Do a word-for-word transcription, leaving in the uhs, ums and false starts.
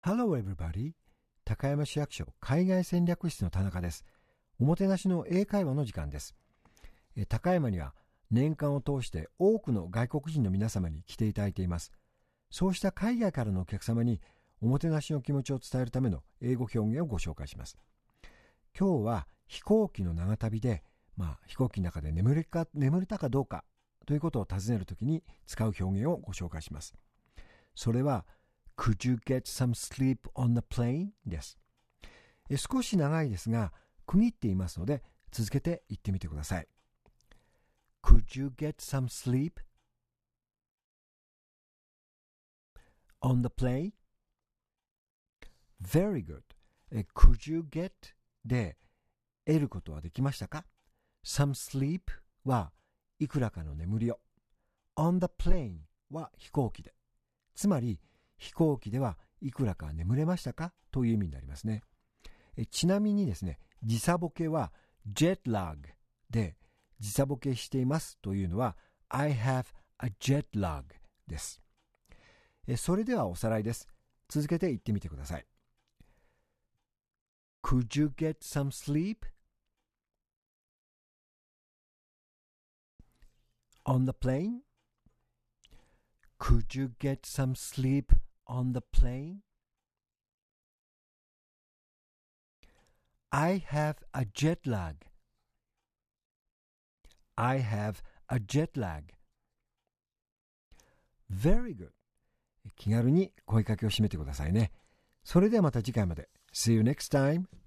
Hello everybody. 高山市役所海外戦略室の田中です。おもてなしの英会話の時間です。え高山には年間を通して多くの外国人の皆様に来ていただいています。そうした海外からのお客様におもてなしの気持ちを伝えるための英語表現をご紹介します。今日は飛行機の長旅で、まあ、飛行機の中で眠れか、眠れたかどうかということを尋ねるときに使う表現をご紹介します。それはCould you get some sleep on the plane? です。え少し長いですが、区切っていますので、続けて言ってみてください。Could you get some sleep on the plane? Very good. え Could you get で得ることはできましたか？ Some sleep はいくらかの眠りを。On the plane は飛行機で。つまり、飛行機ではいくらか眠れましたかという意味になりますね。えちなみにですね、時差ボケは jet lag で時差ボケしていますというのは I have a jet lag です。えそれではおさらいです。続けて言ってみてください。Could you get some sleep on the plane? Could you get some sleep on the plane? I have a jet lag. I have a jet lag. Very good. 気軽に声かけを締めてくださいね。それではまた次回まで。See you next time.